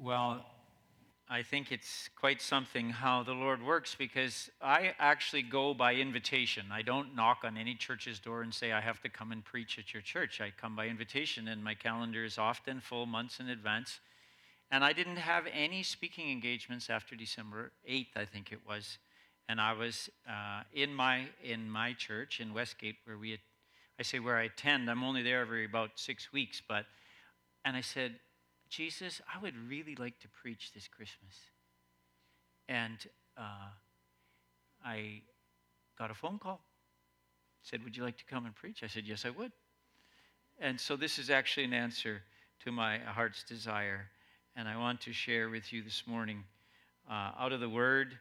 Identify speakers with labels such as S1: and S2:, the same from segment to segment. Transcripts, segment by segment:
S1: Well, I think it's quite something how the Lord works because I actually go by invitation. I don't knock on any church's door and say, I have to come and preach at your church. I come by invitation, and my calendar is often full months in advance. And I didn't have any speaking engagements after December 8th, I think it was. And I was in my church in Westgate, I say where I attend. I'm only there every about 6 weeks, and I said, Jesus, I would really like to preach this Christmas. And I got a phone call. Said, would you like to come and preach? I said, yes, I would. And so this is actually an answer to my heart's desire. And I want to share with you this morning out of the Word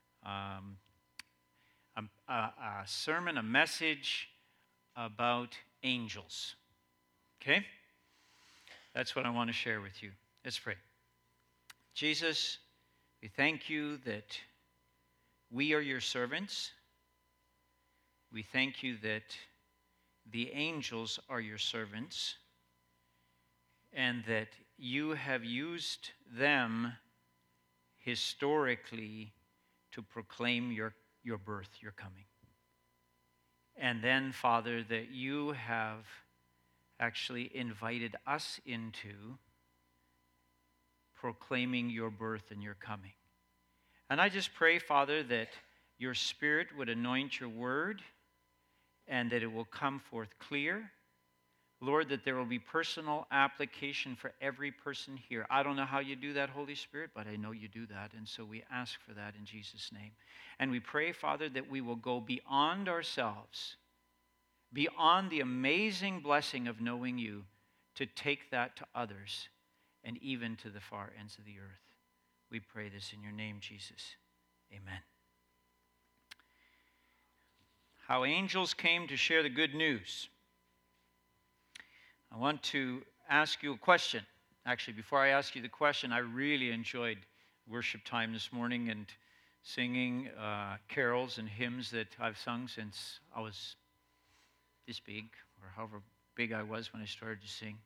S1: a sermon, a message about angels. Okay? That's what I want to share with you. Let's pray. Jesus, we thank you that we are your servants. We thank you that the angels are your servants, and that you have used them historically to proclaim your birth, your coming. And then, Father, that you have actually invited us into proclaiming your birth and your coming. And I just pray, Father, that your Spirit would anoint your word and that it will come forth clear. Lord, that there will be personal application for every person here. I don't know how you do that, Holy Spirit, but I know you do that. And so we ask for that in Jesus' name. And we pray, Father, that we will go beyond ourselves, beyond the amazing blessing of knowing you, to take that to others and even to the far ends of the earth. We pray this in your name, Jesus. Amen. How angels came to share the good news. I want to ask you a question. Actually, before I ask you the question, I really enjoyed worship time this morning and singing carols and hymns that I've sung since I was this big, or however big I was when I started to sing.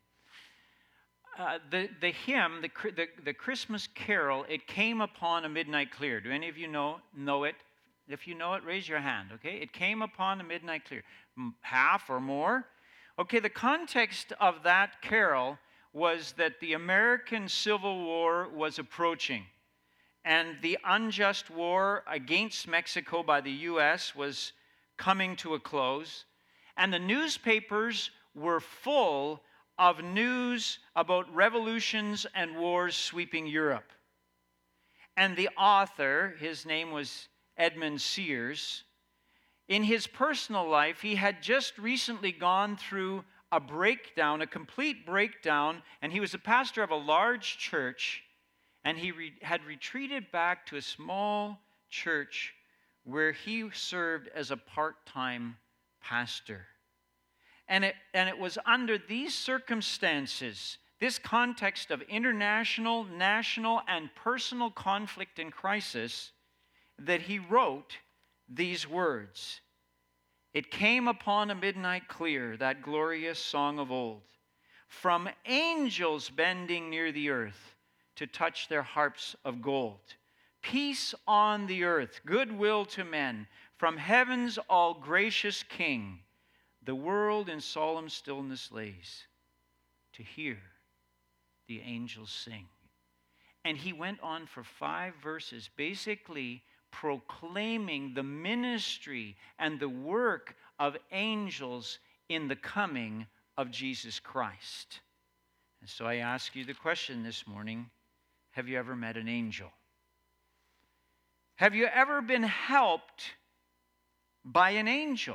S1: The hymn, the Christmas carol, it came upon a midnight clear. Do any of you know it? If you know it, raise your hand, okay? It came upon a midnight clear. Half or more? Okay, the context of that carol was that the American Civil War was approaching, and the unjust war against Mexico by the U.S. was coming to a close. And the newspapers were full of news about revolutions and wars sweeping Europe. And the author, his name was Edmund Sears, in his personal life, he had just recently gone through a breakdown, a complete breakdown, and he was a pastor of a large church, and he had retreated back to a small church where he served as a part-time pastor. And it was under these circumstances, this context of international, national, and personal conflict and crisis, that he wrote these words. It came upon a midnight clear, that glorious song of old, from angels bending near the earth to touch their harps of gold. Peace on the earth, goodwill to men, from heaven's all gracious King. The world in solemn stillness lays to hear the angels sing. And he went on for 5 verses, basically proclaiming the ministry and the work of angels in the coming of Jesus Christ. And so I ask you the question this morning, have you ever met an angel? Have you ever been helped by an angel?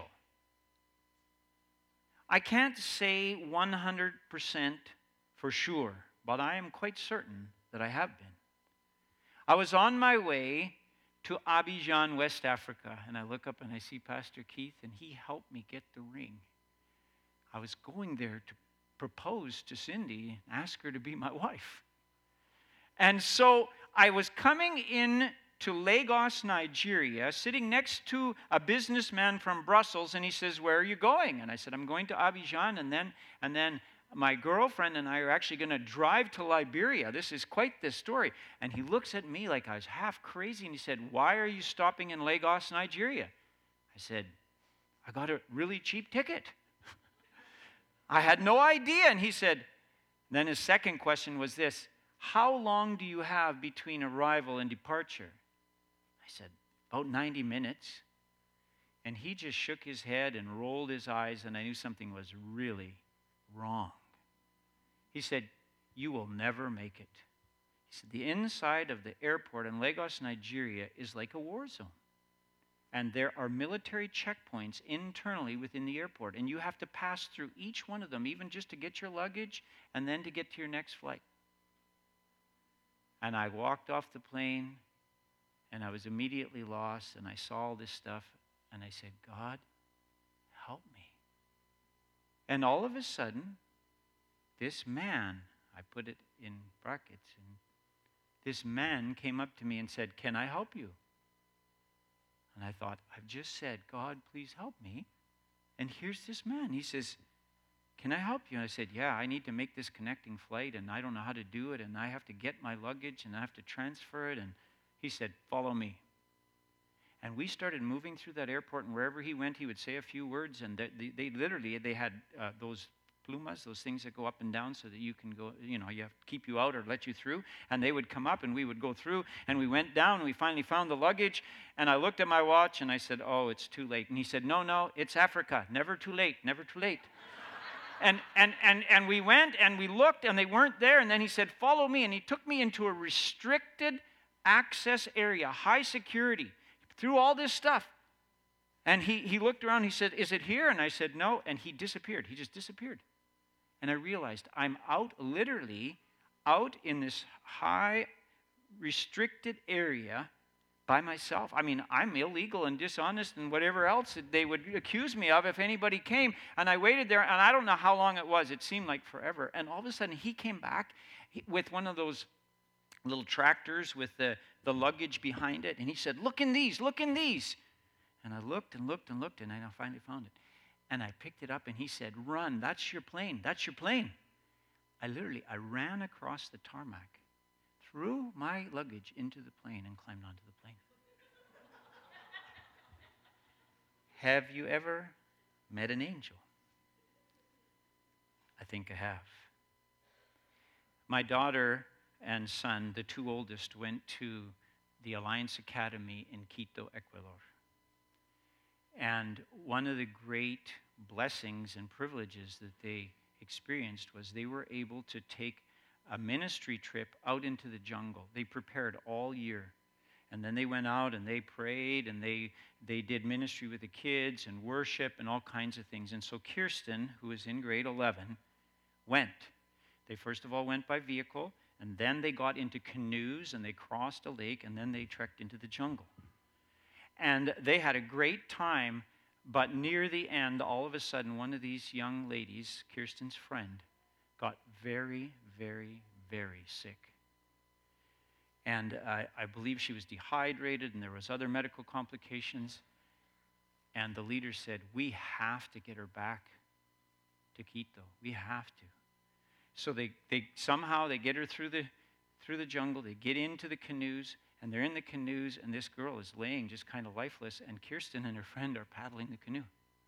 S1: I can't say 100% for sure, but I am quite certain that I have been. I was on my way to Abidjan, West Africa, and I look up and I see Pastor Keith, and he helped me get the ring. I was going there to propose to Cindy and ask her to be my wife. And so I was coming in to Lagos, Nigeria, sitting next to a businessman from Brussels, and he says, "Where are you going?" And I said, "I'm going to Abidjan, and then my girlfriend and I are actually going to drive to Liberia. This is quite the story. And he looks at me like I was half crazy, and he said, why are you stopping in Lagos, Nigeria? I said, I got a really cheap ticket. I had no idea. And he said, then his second question was this, how long do you have between arrival and departure? I said, about 90 minutes. And he just shook his head and rolled his eyes, and I knew something was really wrong. He said, you will never make it. He said, the inside of the airport in Lagos, Nigeria is like a war zone. And there are military checkpoints internally within the airport, and you have to pass through each one of them, even just to get your luggage and then to get to your next flight. And I walked off the plane, and I was immediately lost, and I saw all this stuff, and I said, God, help me. And all of a sudden, this man, I put it in brackets, and this man came up to me and said, can I help you? And I thought, I've just said, God, please help me. And here's this man. He says, can I help you? And I said, yeah, I need to make this connecting flight, and I don't know how to do it, and I have to get my luggage, and I have to transfer it. And he said, follow me. And we started moving through that airport, and wherever he went, he would say a few words, and they literally had those plumas, those things that go up and down so that you can go, you have to keep you out or let you through. And they would come up, and we would go through, and we went down, and we finally found the luggage. And I looked at my watch, and I said, oh, it's too late. And he said, no, it's Africa. Never too late, never too late. And we went, and we looked, and they weren't there. And then he said, follow me. And he took me into a restricted access area, high security, through all this stuff. And he looked around, he said, is it here? And I said, no. And he disappeared. He just disappeared. And I realized I'm literally out in this high restricted area by myself. I mean, I'm illegal and dishonest and whatever else that they would accuse me of if anybody came. And I waited there, and I don't know how long it was. It seemed like forever. And all of a sudden, he came back with one of those little tractors with the luggage behind it. And he said, look in these, look in these. And I looked and looked and looked, and I finally found it. And I picked it up, and he said, run, that's your plane, that's your plane. I ran across the tarmac, threw my luggage into the plane, and climbed onto the plane. Have you ever met an angel? I think I have. My daughter and son, the two oldest, went to the Alliance Academy in Quito, Ecuador. And one of the great blessings and privileges that they experienced was they were able to take a ministry trip out into the jungle. They prepared all year. And then they went out and they prayed and they did ministry with the kids and worship and all kinds of things. And so Kirsten, who was in grade 11, went. They first of all went by vehicle, and then they got into canoes and they crossed a lake, and then they trekked into the jungle. And they had a great time, but near the end, all of a sudden, one of these young ladies, Kirsten's friend, got very, very, very sick. And I believe she was dehydrated, and there was other medical complications. And the leader said, we have to get her back to Quito. We have to. So they somehow get her through the jungle. They get into the canoes, and they're in the canoes, and this girl is laying just kind of lifeless, and Kirsten and her friend are paddling the canoe.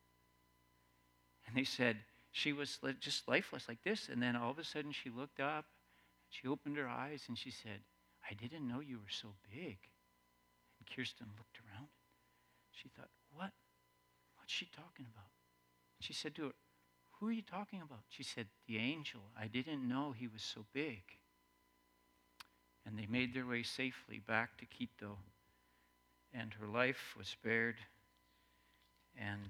S1: And they said she was just lifeless like this, and then all of a sudden she looked up, she opened her eyes, and she said, I didn't know you were so big. And Kirsten looked around. She thought, what's she talking about? She said to her, who are you talking about? She said, the angel. I didn't know he was so big. And they made their way safely back to Quito, and her life was spared, and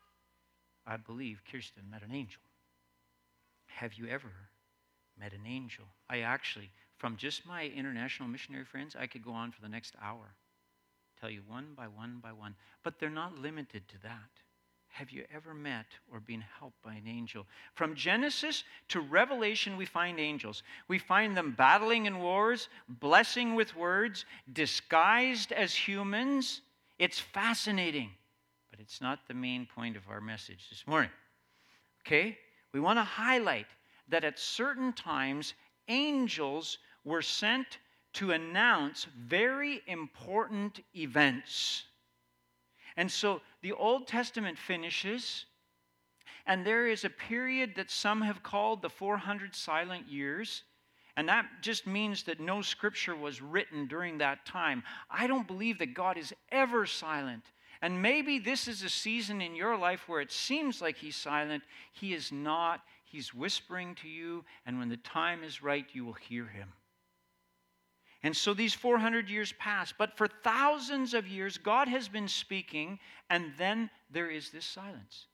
S1: I believe Kirsten met an angel. Have you ever met an angel? I actually, from just my international missionary friends, I could go on for the next hour, tell you one by one by one, but they're not limited to that. Have you ever met or been helped by an angel? From Genesis to Revelation, we find angels. We find them battling in wars, blessing with words, disguised as humans. It's fascinating, but it's not the main point of our message this morning. Okay? We want to highlight that at certain times angels were sent to announce very important events. And so the Old Testament finishes, and there is a period that some have called the 400 silent years. And that just means that no scripture was written during that time. I don't believe that God is ever silent. And maybe this is a season in your life where it seems like He's silent. He is not. He's whispering to you, and when the time is right, you will hear Him. And so these 400 years pass, but for thousands of years, God has been speaking, and then there is this silence.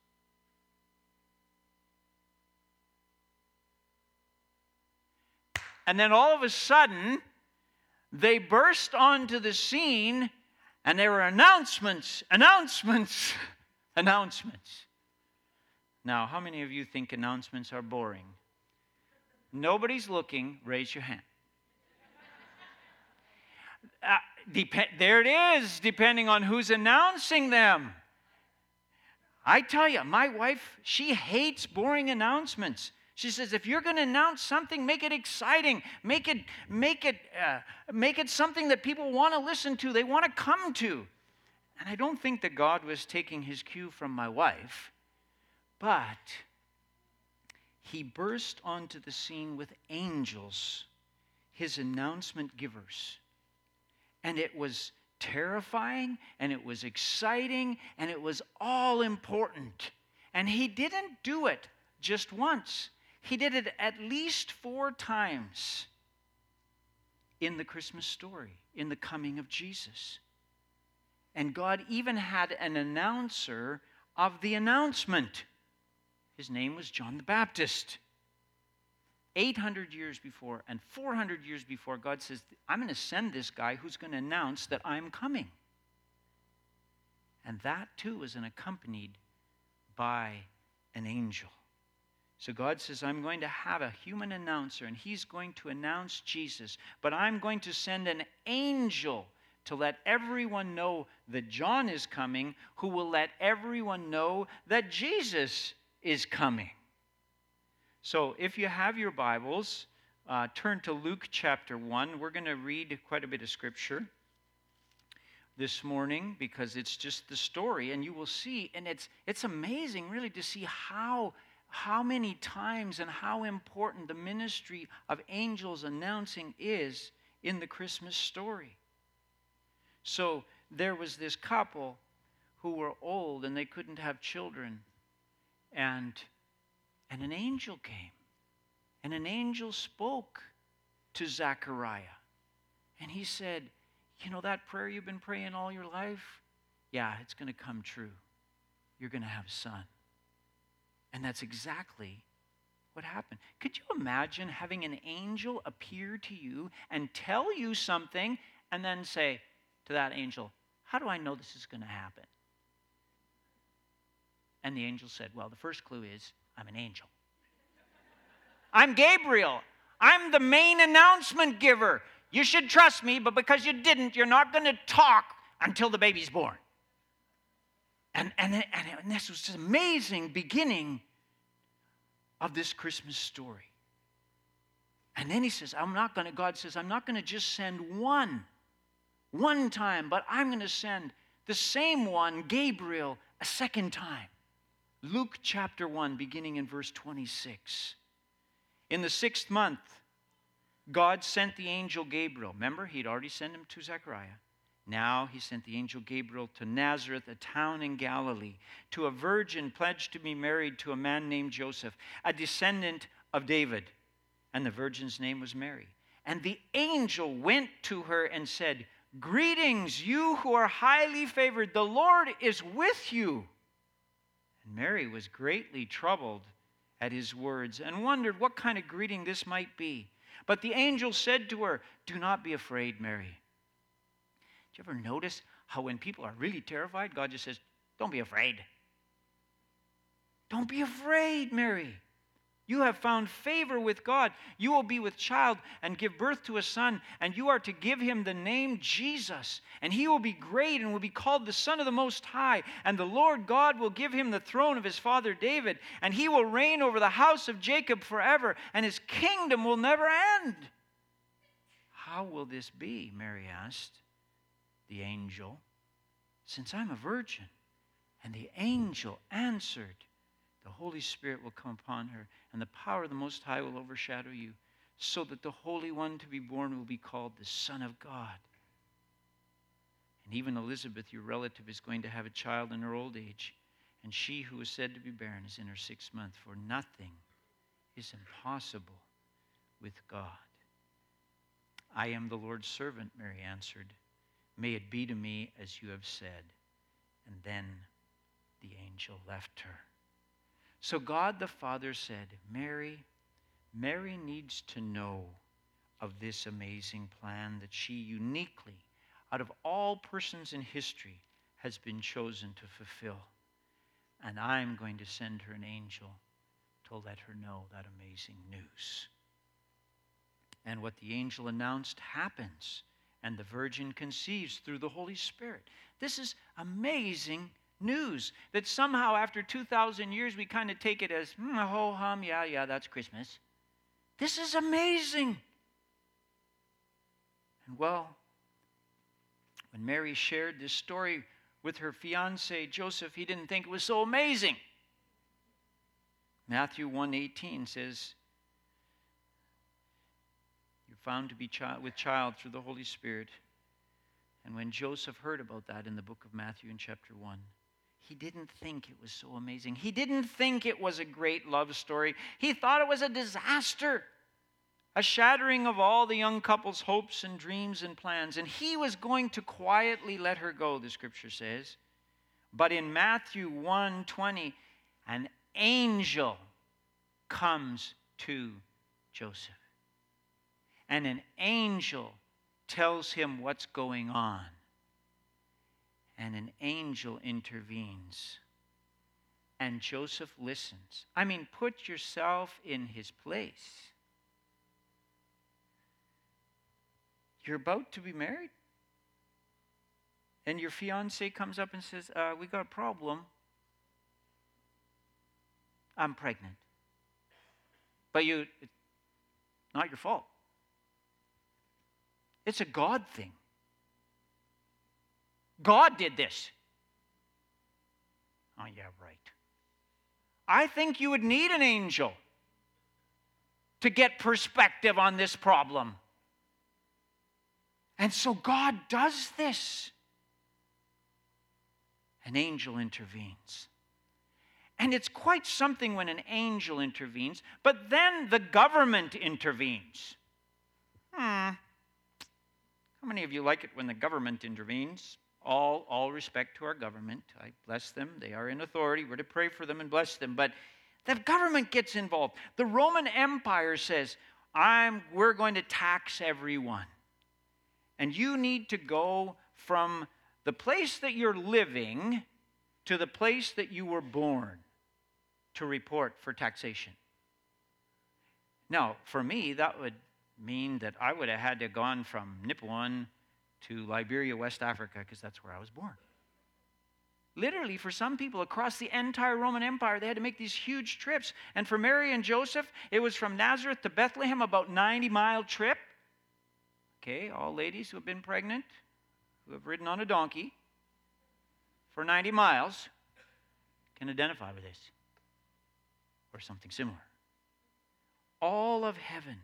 S1: And then all of a sudden, they burst onto the scene, and there were announcements. Now, how many of you think announcements are boring? Nobody's looking. Raise your hand. There it is, depending on who's announcing them. I tell you, my wife, she hates boring announcements. She says, if you're going to announce something, make it exciting. Make it something that people want to listen to, they want to come to. And I don't think that God was taking His cue from my wife, but He burst onto the scene with angels, His announcement givers. And it was terrifying, and it was exciting, and it was all important. And He didn't do it just once. He did it at least 4 times in the Christmas story, in the coming of Jesus. And God even had an announcer of the announcement. His name was John the Baptist. 800 years before and 400 years before, God says, I'm going to send this guy who's going to announce that I'm coming. And that too is accompanied by an angel. So God says, I'm going to have a human announcer, and he's going to announce Jesus. But I'm going to send an angel to let everyone know that John is coming, who will let everyone know that Jesus is coming. So if you have your Bibles, turn to Luke chapter 1. We're going to read quite a bit of Scripture this morning because it's just the story. And you will see, and it's amazing really to see how many times and how important the ministry of angels announcing is in the Christmas story. So there was this couple who were old and they couldn't have children. And an angel came. And an angel spoke to Zechariah. And he said, you know that prayer you've been praying all your life? Yeah, it's going to come true. You're going to have a son. And that's exactly what happened. Could you imagine having an angel appear to you and tell you something and then say to that angel, how do I know this is going to happen? And the angel said, well, the first clue is I'm an angel. I'm Gabriel. I'm the main announcement giver. You should trust me, but because you didn't, you're not going to talk until the baby's born. And this was an amazing beginning of this Christmas story. And then he says, God says, I'm not going to just send one time, but I'm going to send the same one, Gabriel, a second time. Luke chapter 1, beginning in verse 26. In the 6th month, God sent the angel Gabriel. Remember, he'd already sent him to Zechariah. Now he sent the angel Gabriel to Nazareth, a town in Galilee, to a virgin pledged to be married to a man named Joseph, a descendant of David. And the virgin's name was Mary. And the angel went to her and said, greetings, you who are highly favored. The Lord is with you. And Mary was greatly troubled at his words and wondered what kind of greeting this might be. But the angel said to her, do not be afraid, Mary. Do you ever notice how when people are really terrified, God just says, don't be afraid. Don't be afraid, Mary. You have found favor with God. You will be with child and give birth to a son, and you are to give him the name Jesus. And he will be great and will be called the Son of the Most High. And the Lord God will give him the throne of his father David, and he will reign over the house of Jacob forever, and his kingdom will never end. How will this be? Mary asked the angel, since I'm a virgin. And the angel answered, the Holy Spirit will come upon her, and the power of the Most High will overshadow you, so that the Holy One to be born will be called the Son of God. And even Elizabeth, your relative, is going to have a child in her old age, and she who was said to be barren is in her 6th month, for nothing is impossible with God. I am the Lord's servant, Mary answered. May it be to me as you have said. And then the angel left her. So God the Father said, Mary needs to know of this amazing plan that she uniquely, out of all persons in history, has been chosen to fulfill. And I'm going to send her an angel to let her know that amazing news. And what the angel announced happens, and the virgin conceives through the Holy Spirit. This is amazing news that somehow after 2,000 years we kind of take it as, ho-hum, yeah, that's Christmas. This is amazing. And well, when Mary shared this story with her fiancé Joseph, he didn't think it was so amazing. Matthew 1:18 says, you're found to be with child through the Holy Spirit. And when Joseph heard about that in the book of Matthew in chapter 1, he didn't think it was so amazing. He didn't think it was a great love story. He thought it was a disaster, a shattering of all the young couple's hopes and dreams and plans. And he was going to quietly let her go, the scripture says. But in Matthew 1:20, an angel comes to Joseph. And an angel tells him what's going on. And an angel intervenes. And Joseph listens. I mean, put yourself in his place. You're about to be married. And your fiancé comes up and says, we got a problem. I'm pregnant. But it's not your fault. It's a God thing. God did this. Oh, yeah, right. I think you would need an angel to get perspective on this problem. And so God does this. An angel intervenes. And it's quite something when an angel intervenes, but then the government intervenes. How many of you like it when the government intervenes? All respect to our government. I bless them. They are in authority. We're to pray for them and bless them. But the government gets involved. The Roman Empire says, we're going to tax everyone. And you need to go from the place that you're living to the place that you were born to report for taxation. Now, for me, that would mean that I would have had to have gone from Nipawin to Liberia, West Africa, because that's where I was born. Literally, for some people across the entire Roman Empire, they had to make these huge trips. And for Mary and Joseph, it was from Nazareth to Bethlehem, about 90-mile trip. Okay, all ladies who have been pregnant, who have ridden on a donkey for 90 miles, can identify with this or something similar. All of heaven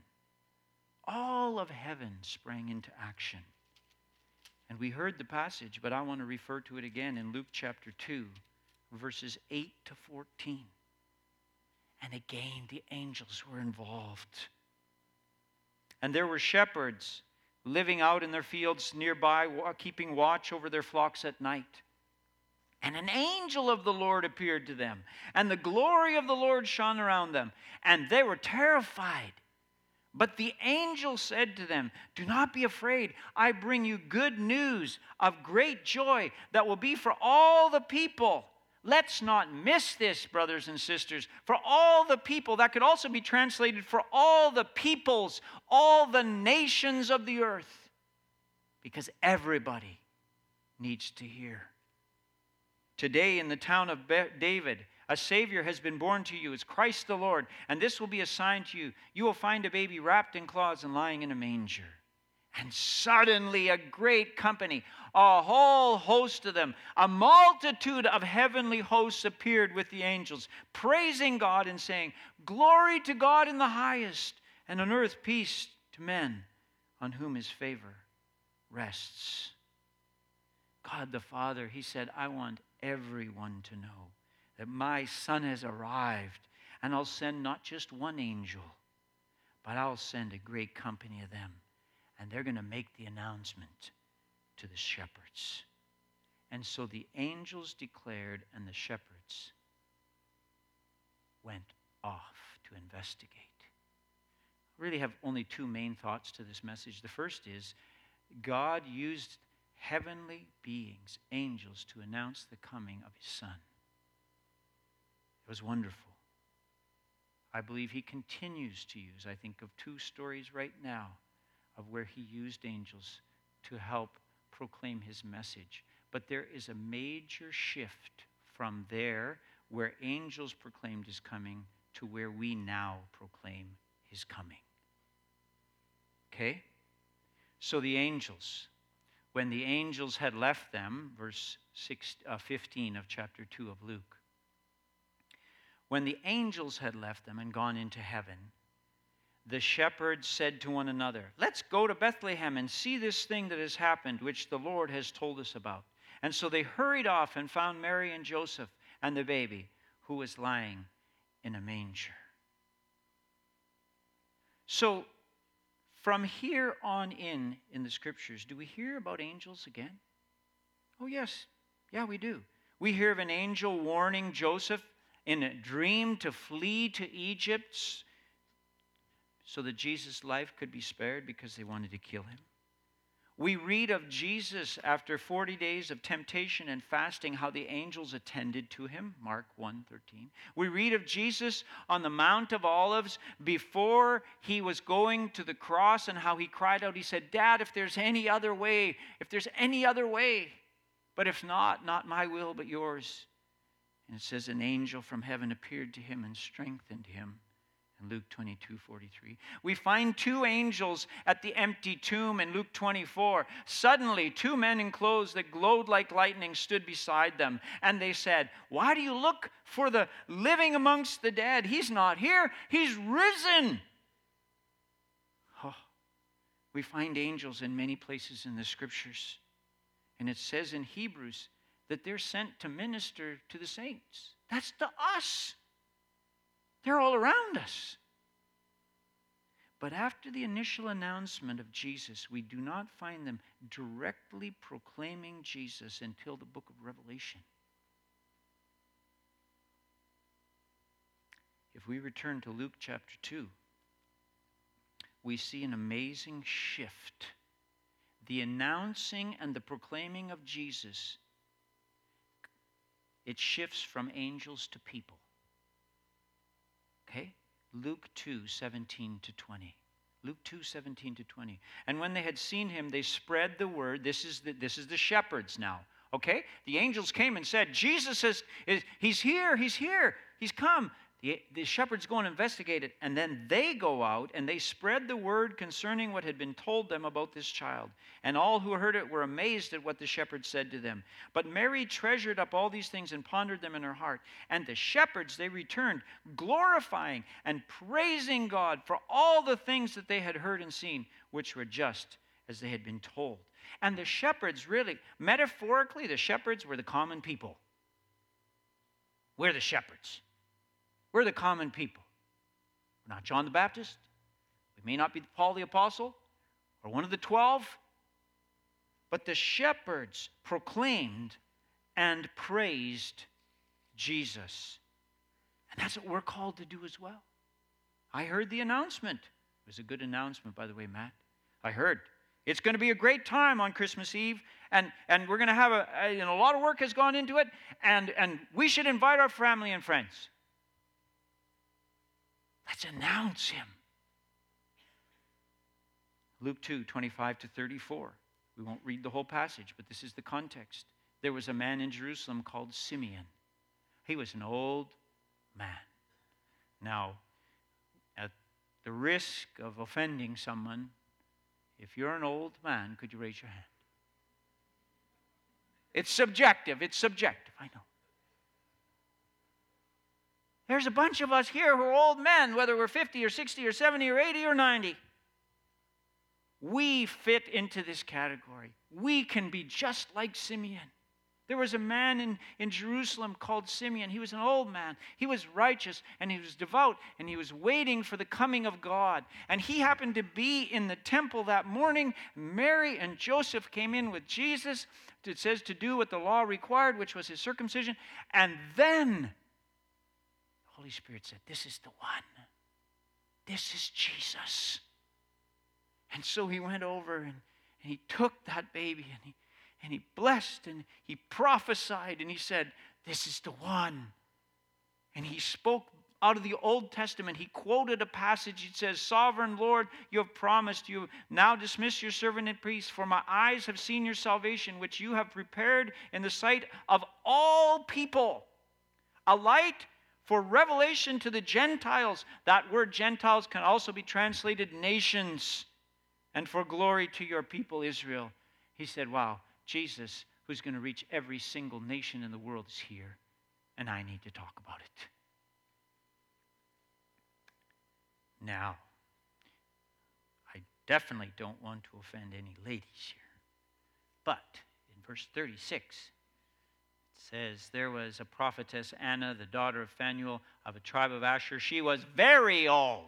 S1: sprang into action. And we heard the passage, but I want to refer to it again in Luke chapter 2, verses 8 to 14. And again, the angels were involved. And there were shepherds living out in their fields nearby, keeping watch over their flocks at night. And an angel of the Lord appeared to them, and the glory of the Lord shone around them, and they were terrified. But the angel said to them, do not be afraid. I bring you good news of great joy that will be for all the people. Let's not miss this, brothers and sisters. For all the people, that could also be translated for all the peoples, all the nations of the earth. Because everybody needs to hear. Today in the town of David, a Savior has been born to you. It's Christ the Lord. And this will be a sign to you. You will find a baby wrapped in cloths and lying in a manger. And suddenly a great company, a whole host of them, a multitude of heavenly hosts appeared with the angels, praising God and saying, "Glory to God in the highest, and on earth peace to men on whom his favor rests." God the Father, he said, I want everyone to know that my Son has arrived, and I'll send not just one angel, but I'll send a great company of them. And they're going to make the announcement to the shepherds. And so the angels declared, and the shepherds went off to investigate. I really have only two main thoughts to this message. The first is, God used heavenly beings, angels, to announce the coming of his Son. It was wonderful. I believe he continues to use. I think of two stories right now of where he used angels to help proclaim his message. But there is a major shift from there, where angels proclaimed his coming, to where we now proclaim his coming. Okay? So the angels, when the angels had left them, verse 15 of chapter 2 of Luke, when the angels had left them and gone into heaven, the shepherds said to one another, "Let's go to Bethlehem and see this thing that has happened, which the Lord has told us about." And so they hurried off and found Mary and Joseph and the baby, who was lying in a manger. So from here on in the scriptures, do we hear about angels again? Oh yes, yeah, we do. We hear of an angel warning Joseph in a dream to flee to Egypt, so that Jesus' life could be spared because they wanted to kill him. We read of Jesus after 40 days of temptation and fasting, how the angels attended to him, Mark 1:13. We read of Jesus on the Mount of Olives before he was going to the cross, and how he cried out, he said, "Dad, if there's any other way, but if not, not my will, but yours." And it says an angel from heaven appeared to him and strengthened him. In Luke 22:43. We find two angels at the empty tomb in Luke 24. Suddenly, two men in clothes that glowed like lightning stood beside them. And they said, "Why do you look for the living amongst the dead? He's not here. He's risen." Oh, we find angels in many places in the scriptures. And it says in Hebrews that they're sent to minister to the saints. That's to us. They're all around us. But after the initial announcement of Jesus, we do not find them directly proclaiming Jesus until the book of Revelation. If we return to Luke chapter 2, we see an amazing shift. The announcing and the proclaiming of Jesus, it shifts from angels to people. Okay? Luke 2:17-20. Luke 2:17-20. And when they had seen him, they spread the word. This is the shepherds now. Okay? The angels came and said, "Jesus he's here, he's come." The shepherds go and investigate it, and then they go out and they spread the word concerning what had been told them about this child. And all who heard it were amazed at what the shepherds said to them. But Mary treasured up all these things and pondered them in her heart. And the shepherds, they returned, glorifying and praising God for all the things that they had heard and seen, which were just as they had been told. And the shepherds, really, metaphorically, the shepherds were the common people. We're the shepherds. We're the common people. We're not John the Baptist. We may not be Paul the Apostle or one of the 12. But the shepherds proclaimed and praised Jesus. And that's what we're called to do as well. I heard the announcement. It was a good announcement, by the way, Matt. I heard It's going to be a great time on Christmas Eve, and we're going to have a lot of work has gone into it, and we should invite our family and friends. Let's announce him. Luke 2, 25 to 34. We won't read the whole passage, but this is the context. There was a man in Jerusalem called Simeon. He was an old man. Now, at the risk of offending someone, if you're an old man, could you raise your hand? It's subjective. It's subjective. I know. There's a bunch of us here who are old men, whether we're 50 or 60 or 70 or 80 or 90. We fit into this category. We can be just like Simeon. There was a man in Jerusalem called Simeon. He was an old man. He was righteous and he was devout and he was waiting for the coming of God. And he happened to be in the temple that morning. Mary and Joseph came in with Jesus, it says, to do what the law required, which was his circumcision. And then the Holy Spirit said, this is the one. This is Jesus. And so he went over and he took that baby and he blessed and he prophesied and he said, this is the one. And he spoke out of the Old Testament. He quoted a passage. It says, Sovereign Lord, you have promised, you now dismiss your servant in peace, for my eyes have seen your salvation, which you have prepared in the sight of all people, a light for revelation to the Gentiles. That word Gentiles can also be translated nations. And for glory to your people, Israel. He said, wow, Jesus, who's going to reach every single nation in the world, is here. And I need to talk about it. Now, I definitely don't want to offend any ladies here. But in verse 36, it says, there was a prophetess, Anna, the daughter of Phanuel of a tribe of Asher. She was very old.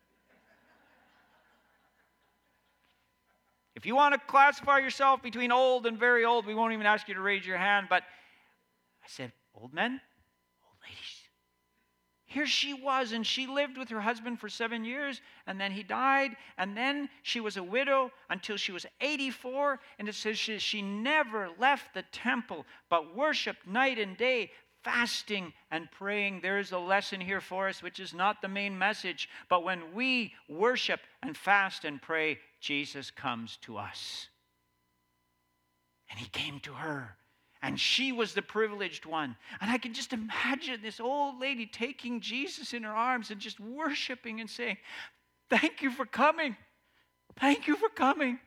S1: If you want to classify yourself between old and very old, we won't even ask you to raise your hand. But I said, old men, old ladies. Here she was, and she lived with her husband for 7 years, and then he died, and then she was a widow until she was 84, and it says she never left the temple, but worshiped night and day, fasting and praying. There is a lesson here for us, which is not the main message, but when we worship and fast and pray, Jesus comes to us. And he came to her. And she was the privileged one. And I can just imagine this old lady taking Jesus in her arms and just worshiping and saying, thank you for coming. Thank you for coming.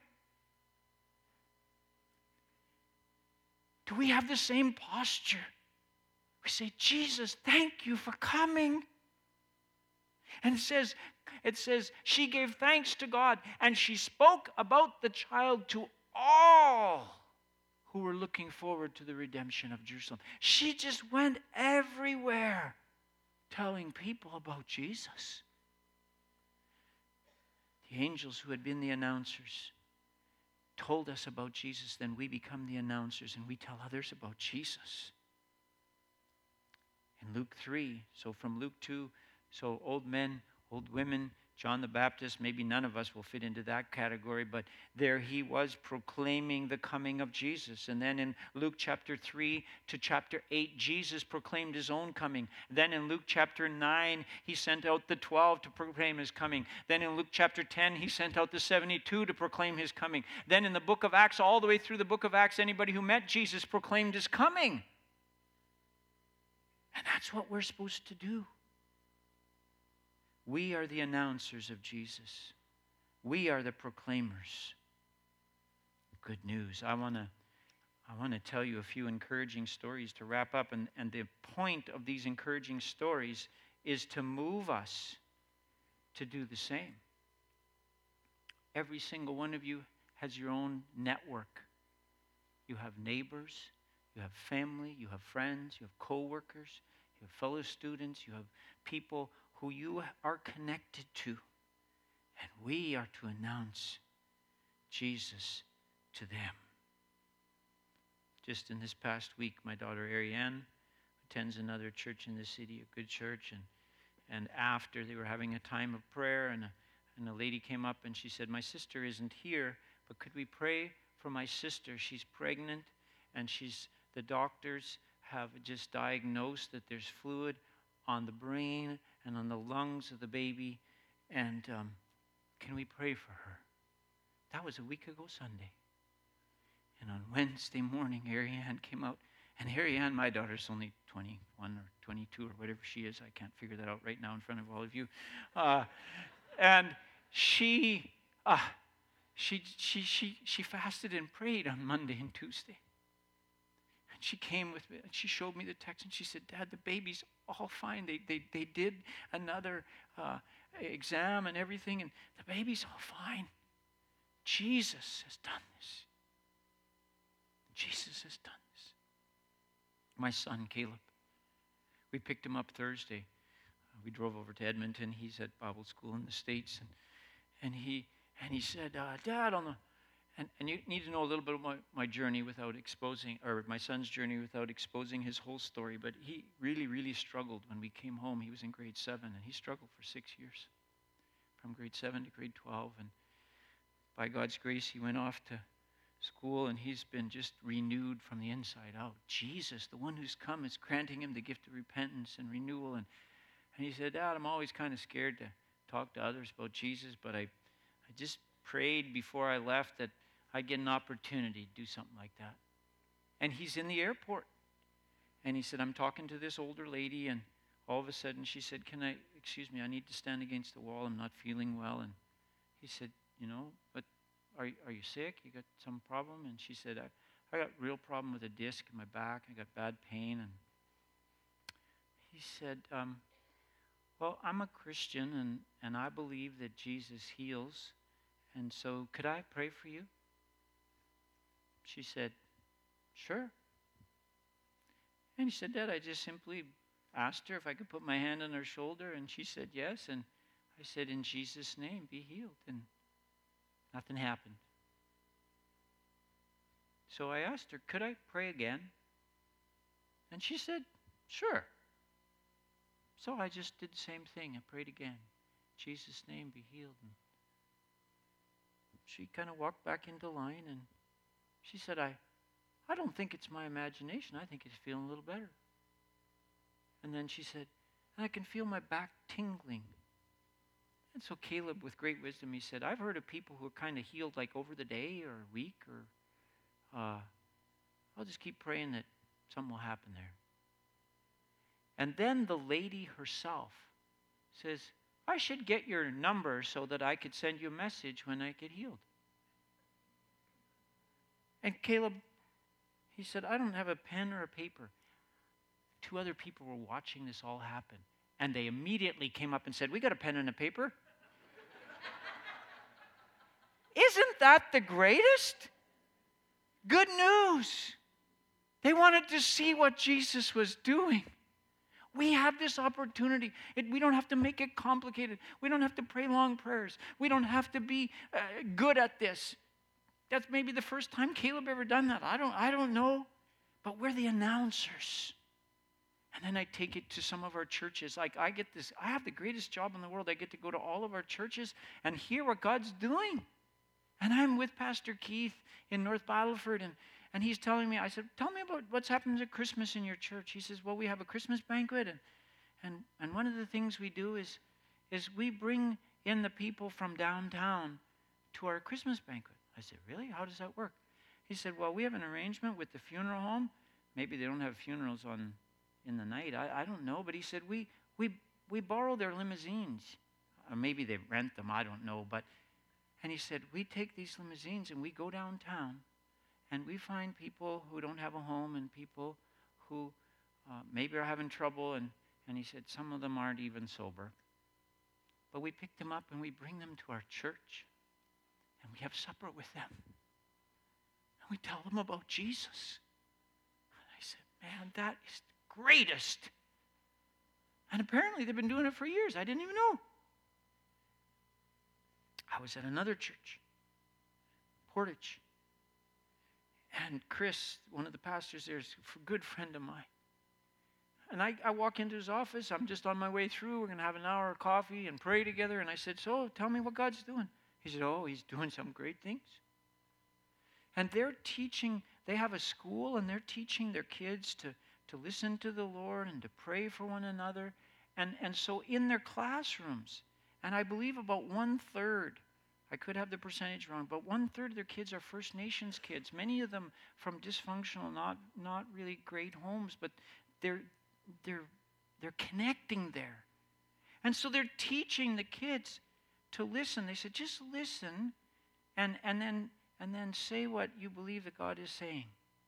S1: Do we have the same posture? We say, Jesus, thank you for coming. And it says, she gave thanks to God, and she spoke about the child to all who were looking forward to the redemption of Jerusalem. She just went everywhere telling people about Jesus. The angels who had been the announcers told us about Jesus, then we become the announcers and we tell others about Jesus. In Luke 3, so from Luke 2, so old men, old women, John the Baptist, maybe none of us will fit into that category, but there he was proclaiming the coming of Jesus. And then in Luke chapter 3 to chapter 8, Jesus proclaimed his own coming. Then in Luke chapter 9, he sent out the 12 to proclaim his coming. Then in Luke chapter 10, he sent out the 72 to proclaim his coming. Then in the book of Acts, all the way through the book of Acts, anybody who met Jesus proclaimed his coming. And that's what we're supposed to do. We are the announcers of Jesus. We are the proclaimers. Good news. I want to tell you a few encouraging stories to wrap up. And the point of these encouraging stories is to move us to do the same. Every single one of you has your own network. You have neighbors, you have family, you have friends, you have co-workers, you have fellow students, you have people who you are connected to. And we are to announce Jesus to them. Just in this past week, my daughter Ariane attends another church in the city, a good church, and after they were having a time of prayer, and a lady came up and she said, my sister isn't here, But could we pray for my sister? She's pregnant, and the doctors have just diagnosed that there's fluid on the brain and on the lungs of the baby. And can we pray for her? That was a week ago Sunday. And on Wednesday morning, Ariane came out. And Ariane, my daughter's only 21 or 22 or whatever she is. I can't figure that out right now in front of all of you. And she fasted and prayed on Monday and Tuesday. And she came with me and she showed me the text and she said, Dad, the baby's all fine. They did another exam and everything, and the baby's all fine. Jesus has done this. Jesus has done this. My son, Caleb, we picked him up Thursday. We drove over to Edmonton. He's at Bible school in the States. And he said, Dad, and you need to know a little bit about my journey without exposing, or my son's journey without exposing his whole story. But he really, really struggled when we came home. He was in grade 7, and he struggled for 6 years, from grade 7 to grade 12. And by God's grace, he went off to school, and he's been just renewed from the inside out. Jesus, the one who's come, is granting him the gift of repentance and renewal. And he said, Dad, I'm always kind of scared to talk to others about Jesus, but I just prayed before I left that I'd get an opportunity to do something like that. And he's in the airport. And he said, I'm talking to this older lady, and all of a sudden she said, excuse me, I need to stand against the wall. I'm not feeling well. And he said, but are you sick? You got some problem? And she said, I got a real problem with a disc in my back. I got bad pain. And he said, well, I'm a Christian, and I believe that Jesus heals. And so could I pray for you? She said, sure. And he said, Dad, I just simply asked her if I could put my hand on her shoulder, and she said yes. And I said, in Jesus' name, be healed. And nothing happened. So I asked her, could I pray again? And she said, sure. So I just did the same thing. I prayed again. In Jesus' name, be healed. And she kind of walked back into line, and she said, I don't think it's my imagination. I think it's feeling a little better. And then she said, and I can feel my back tingling. And so Caleb, with great wisdom, he said, I've heard of people who are kind of healed like over the day or a week, or I'll just keep praying that something will happen there. And then the lady herself says, I should get your number so that I could send you a message when I get healed. And Caleb, he said, I don't have a pen or a paper. 2 other people were watching this all happen. And they immediately came up and said, we got a pen and a paper. Isn't that the greatest? Good news. They wanted to see what Jesus was doing. We have this opportunity. We don't have to make it complicated. We don't have to pray long prayers. We don't have to be good at this. That's maybe the first time Caleb ever done that. I don't know. But we're the announcers. And then I take it to some of our churches. Like I have the greatest job in the world. I get to go to all of our churches and hear what God's doing. And I'm with Pastor Keith in North Battleford, and he's telling me, I said, tell me about what's happened at Christmas in your church. He says, well, we have a Christmas banquet, and one of the things we do is we bring in the people from downtown to our Christmas banquet. I said, really? How does that work? He said, well, we have an arrangement with the funeral home. Maybe they don't have funerals in the night. I don't know. But he said, we borrow their limousines. Or maybe they rent them. I don't know. And he said, we take these limousines and we go downtown and we find people who don't have a home and people who maybe are having trouble. And he said, some of them aren't even sober. But we pick them up and we bring them to our church. And we have supper with them. And we tell them about Jesus. And I said, man, that is the greatest. And apparently they've been doing it for years. I didn't even know. I was at another church, Portage. And Chris, one of the pastors there, is a good friend of mine. And I walk into his office. I'm just on my way through. We're going to have an hour of coffee and pray together. And I said, so tell me what God's doing. He said, oh, he's doing some great things. And they're teaching, they have a school, and they're teaching their kids to listen to the Lord and to pray for one another. And so in their classrooms, and I believe about 1/3, I could have the percentage wrong, but 1/3 of their kids are First Nations kids. Many of them from dysfunctional, not really great homes, but they're connecting there. And so they're teaching the kids to listen. They said, just listen, and then say what you believe that God is saying.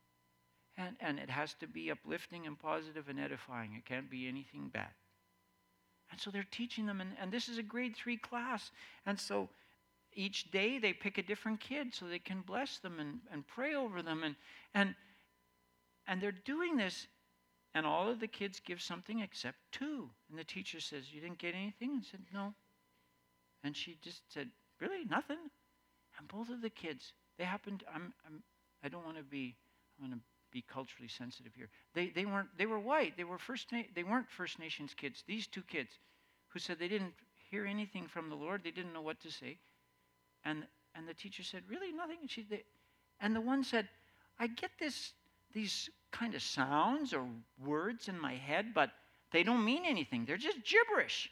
S1: And it has to be uplifting and positive and edifying. It can't be anything bad. And so they're teaching them, and this is a grade 3 class. And so each day they pick a different kid so they can bless them and pray over them. And they're doing this, and all of the kids give something except 2. And the teacher says, you didn't get anything? And said, no. And she just said, really, nothing? And both of the kids, they happened, I don't want to be culturally sensitive here. They were white. They weren't First Nations kids. These 2 kids who said they didn't hear anything from the Lord. They didn't know what to say. And the teacher said, really, nothing? And the one said, I get these kind of sounds or words in my head, but they don't mean anything. They're just gibberish.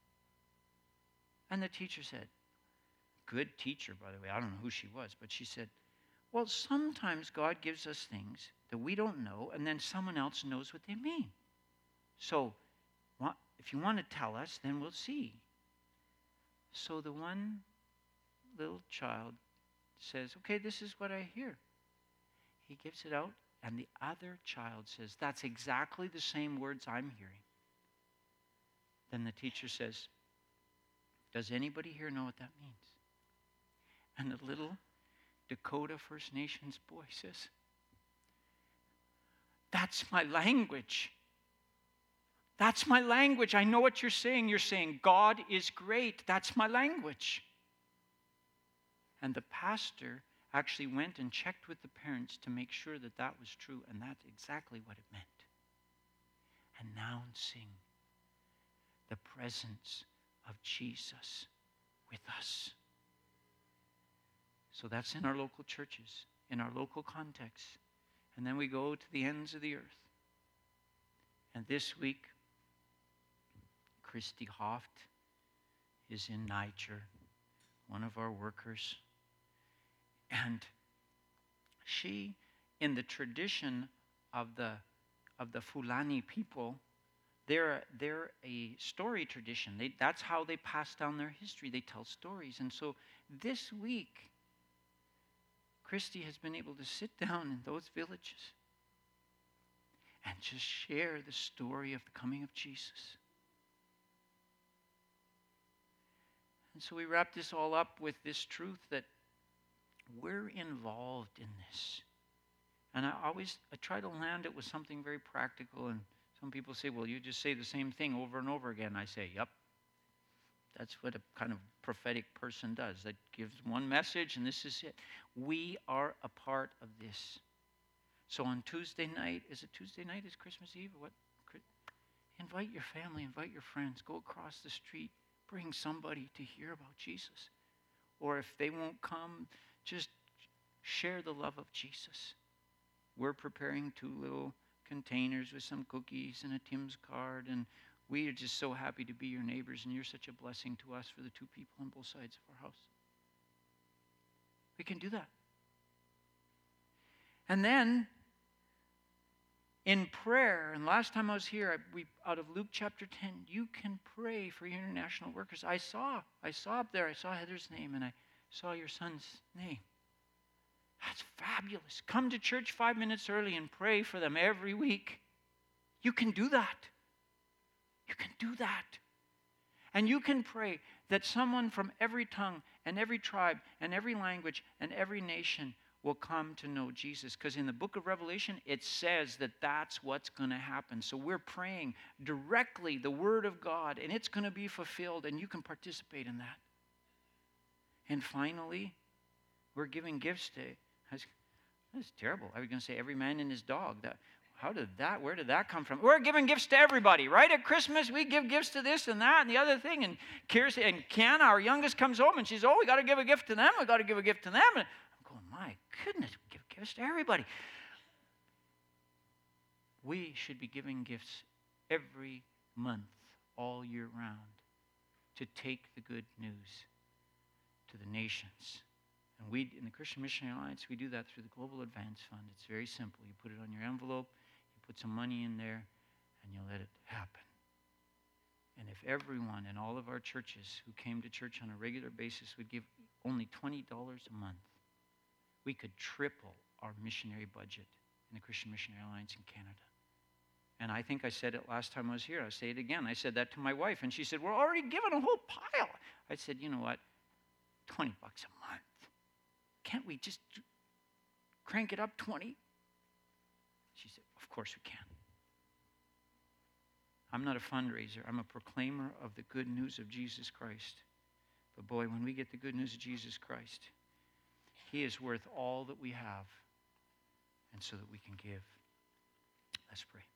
S1: And the teacher said, good teacher, by the way. I don't know who she was, but she said, well, sometimes God gives us things that we don't know, and then someone else knows what they mean. So if you want to tell us, then we'll see. So the one little child says, okay, this is what I hear. He gives it out, and the other child says, that's exactly the same words I'm hearing. Then the teacher says, does anybody here know what that means? And the little Dakota First Nations boy says, that's my language. That's my language. I know what you're saying. You're saying God is great. That's my language. And the pastor actually went and checked with the parents to make sure that that was true, and that's exactly what it meant. Announcing the presence of Jesus with us. So that's in our local churches, in our local context. And then we go to the ends of the earth. And this week, Christy Hoft is in Niger, one of our workers. And she, in the tradition of the Fulani people, they're a story tradition. That's how they pass down their history. They tell stories. And so this week, Christy has been able to sit down in those villages and just share the story of the coming of Jesus. And so we wrap this all up with this truth that we're involved in this. And I try to land it with something very practical. And some people say, well, you just say the same thing over and over again. I say, yep. That's what a kind of prophetic person does. That gives one message, and this is it. We are a part of this. So on Tuesday night, is it Tuesday night? Is Christmas Eve? Or what? Invite your family, invite your friends. Go across the street. Bring somebody to hear about Jesus. Or if they won't come, just share the love of Jesus. We're preparing 2 little containers with some cookies and a Tim's card, and we are just so happy to be your neighbors, and you're such a blessing to us for the 2 people on both sides of our house. We can do that. And then, in prayer, and last time I was here, out of Luke chapter 10, you can pray for your international workers. I saw up there, I saw Heather's name, and I saw your son's name. That's fabulous. Come to church 5 minutes early and pray for them every week. You can do that. You can do that. And you can pray that someone from every tongue and every tribe and every language and every nation will come to know Jesus. Because in the book of Revelation, it says that that's what's going to happen. So we're praying directly the word of God, and it's going to be fulfilled, and you can participate in that. And finally, we're giving gifts to, that's terrible. I was going to say every man and his dog. Where did that come from? We're giving gifts to everybody, right? At Christmas, we give gifts to this and that and the other thing. And Kiana, our youngest, comes home and she's, we got to give a gift to them. We got to give a gift to them. And I'm going, My goodness, give gifts to everybody. We should be giving gifts every month, all year round, to take the good news to the nations. And we, in the Christian Missionary Alliance, we do that through the Global Advance Fund. It's very simple. You put it on your envelope, you put some money in there, and you let it happen. And if everyone in all of our churches who came to church on a regular basis would give only $20 a month, we could triple our missionary budget in the Christian Missionary Alliance in Canada. And I think I said it last time I was here. I'll say it again. I said that to my wife, and she said, we're already given a whole pile. I said, you know what? $20 a month. Can't we just crank it up 20? She said, of course we can. I'm not a fundraiser. I'm a proclaimer of the good news of Jesus Christ. But boy, when we get the good news of Jesus Christ, he is worth all that we have, and so that we can give. Let's pray.